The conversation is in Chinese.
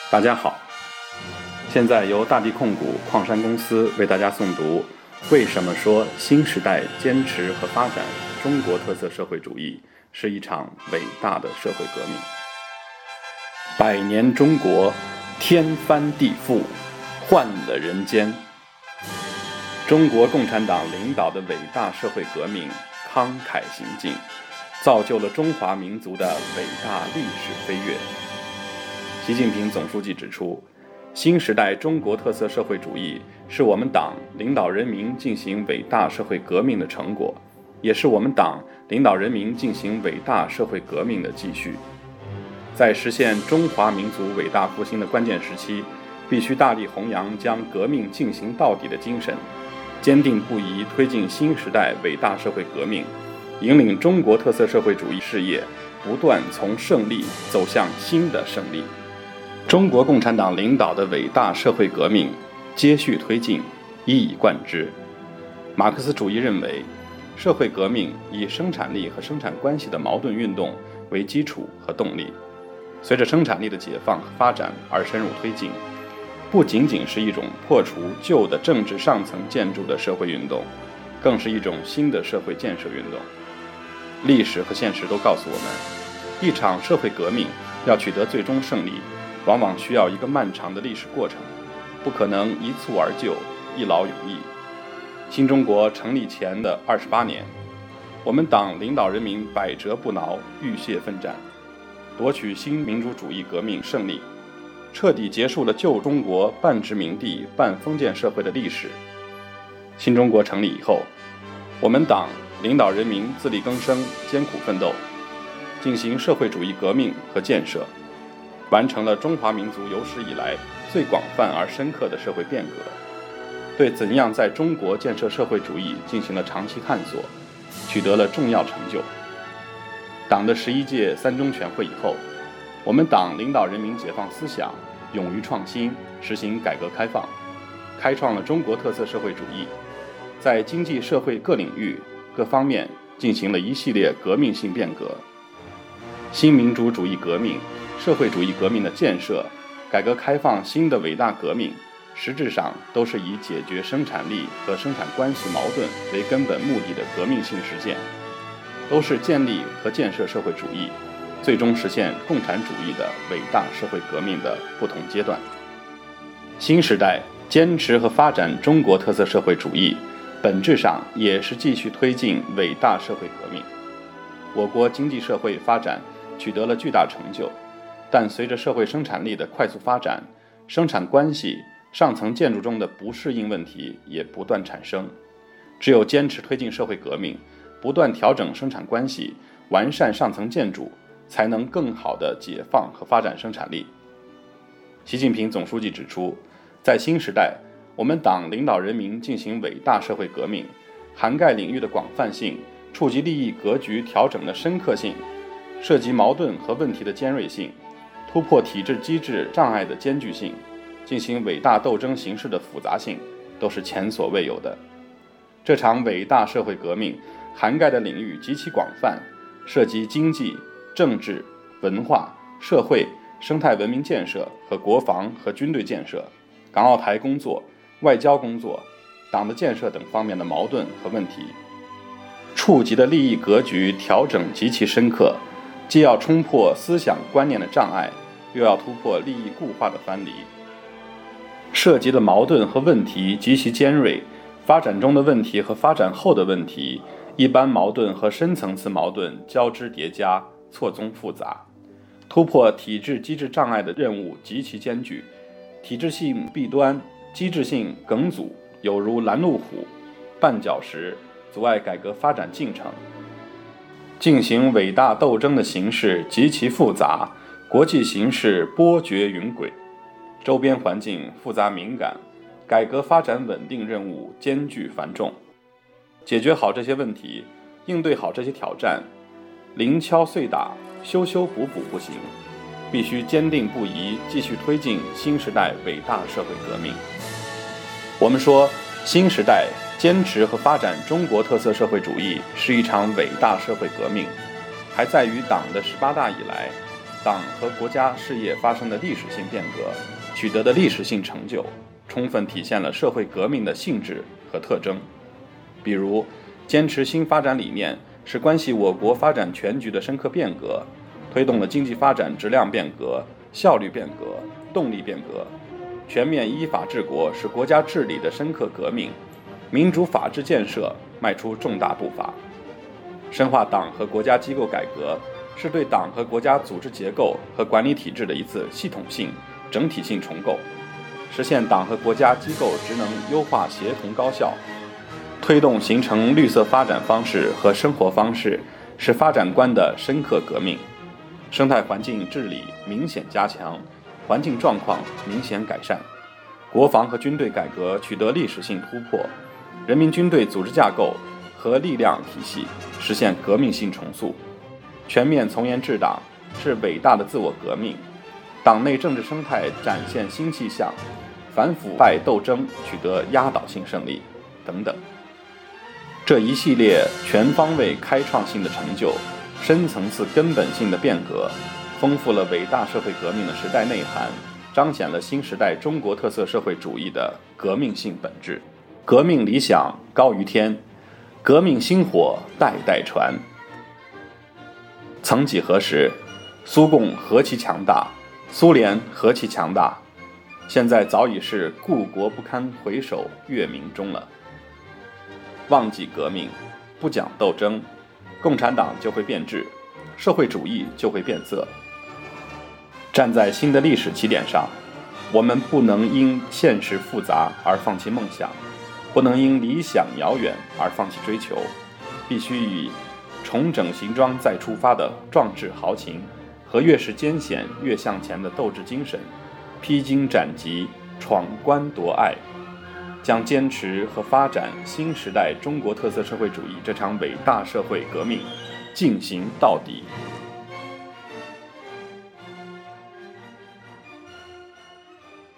大家好，现在由大地控股矿山公司为大家诵读为什么说新时代坚持和发展中国特色社会主义是一场伟大的社会革命。百年中国，天翻地覆，换了人间。中国共产党领导的伟大社会革命慷慨行进，造就了中华民族的伟大历史飞跃。习近平总书记指出，新时代中国特色社会主义是我们党领导人民进行伟大社会革命的成果，也是我们党领导人民进行伟大社会革命的继续。在实现中华民族伟大复兴的关键时期，必须大力弘扬将革命进行到底的精神，坚定不移推进新时代伟大社会革命，引领中国特色社会主义事业不断从胜利走向新的胜利。中国共产党领导的伟大社会革命接续推进，一以贯之。马克思主义认为，社会革命以生产力和生产关系的矛盾运动为基础和动力，随着生产力的解放和发展而深入推进，不仅仅是一种破除旧的政治上层建筑的社会运动，更是一种新的社会建设运动。历史和现实都告诉我们，一场社会革命要取得最终胜利，往往需要一个漫长的历史过程，不可能一蹴而就，一劳永逸。新中国成立前的28年，我们党领导人民百折不挠，浴血奋战，夺取新民主主义革命胜利，彻底结束了旧中国半殖民地半封建社会的历史。新中国成立以后，我们党领导人民自力更生，艰苦奋斗，进行社会主义革命和建设，完成了中华民族有史以来最广泛而深刻的社会变革，对怎样在中国建设社会主义进行了长期探索，取得了重要成就。党的11届三中全会以后，我们党领导人民解放思想，勇于创新，实行改革开放，开创了中国特色社会主义，在经济社会各领域各方面进行了一系列革命性变革。新民主主义革命、社会主义革命的建设、改革开放新的伟大革命，实质上都是以解决生产力和生产关系矛盾为根本目的的革命性实践，都是建立和建设社会主义，最终实现共产主义的伟大社会革命的不同阶段。新时代坚持和发展中国特色社会主义，本质上也是继续推进伟大社会革命。我国经济社会发展取得了巨大成就，但随着社会生产力的快速发展，生产关系上层建筑中的不适应问题也不断产生。只有坚持推进社会革命，不断调整生产关系，完善上层建筑，才能更好地解放和发展生产力。习近平总书记指出，在新时代，我们党领导人民进行伟大社会革命，涵盖领域的广泛性，触及利益格局调整的深刻性，涉及矛盾和问题的尖锐性，突破体制机制障碍的艰巨性，进行伟大斗争形式的复杂性，都是前所未有的。这场伟大社会革命涵盖的领域极其广泛，涉及经济、政治、文化、社会、生态文明建设和国防和军队建设、港澳台工作、外交工作、党的建设等方面的矛盾和问题，触及的利益格局调整极其深刻，既要冲破思想观念的障碍，又要突破利益固化的藩篱，涉及的矛盾和问题极其尖锐，发展中的问题和发展后的问题，一般矛盾和深层次矛盾交织叠加，错综复杂，突破体制机制障碍的任务极其艰巨，体制性弊端、机制性梗阻有如拦路虎、绊脚石，阻碍改革发展进程。进行伟大斗争的形势极其复杂，国际形势波谲云诡，周边环境复杂敏感，改革发展稳定任务艰巨繁重。解决好这些问题，应对好这些挑战，零敲碎打、修修补补不行，必须坚定不移继续推进新时代伟大社会革命。我们说，新时代坚持和发展中国特色社会主义是一场伟大社会革命，还在于党的18大以来， 党和国家事业发生的历史性变革，取得的历史性成就，充分体现了社会革命的性质和特征。比如，坚持新发展理念是关系我国发展全局的深刻变革，推动了经济发展质量变革、效率变革、动力变革。全面依法治国是国家治理的深刻革命，民主法治建设迈出重大步伐。深化党和国家机构改革是对党和国家组织结构和管理体制的一次系统性、整体性重构，实现党和国家机构职能优化协同高效，推动形成绿色发展方式和生活方式，是发展观的深刻革命。生态环境治理明显加强，环境状况明显改善，国防和军队改革取得历史性突破，人民军队组织架构和力量体系实现革命性重塑。全面从严治党是伟大的自我革命，党内政治生态展现新气象，反腐败斗争取得压倒性胜利等等。这一系列全方位开创性的成就，深层次根本性的变革，丰富了伟大社会革命的时代内涵，彰显了新时代中国特色社会主义的革命性本质。革命理想高于天，革命薪火代代传。曾几何时，苏共何其强大，苏联何其强大，现在早已是故国不堪回首月明中了。忘记革命，不讲斗争，共产党就会变质，社会主义就会变色。站在新的历史起点上，我们不能因现实复杂而放弃梦想，不能因理想遥远而放弃追求，必须以重整行装再出发的壮志豪情和越是艰险越向前的斗志精神，披荆斩棘，闯关夺隘，将坚持和发展新时代中国特色社会主义这场伟大社会革命进行到底。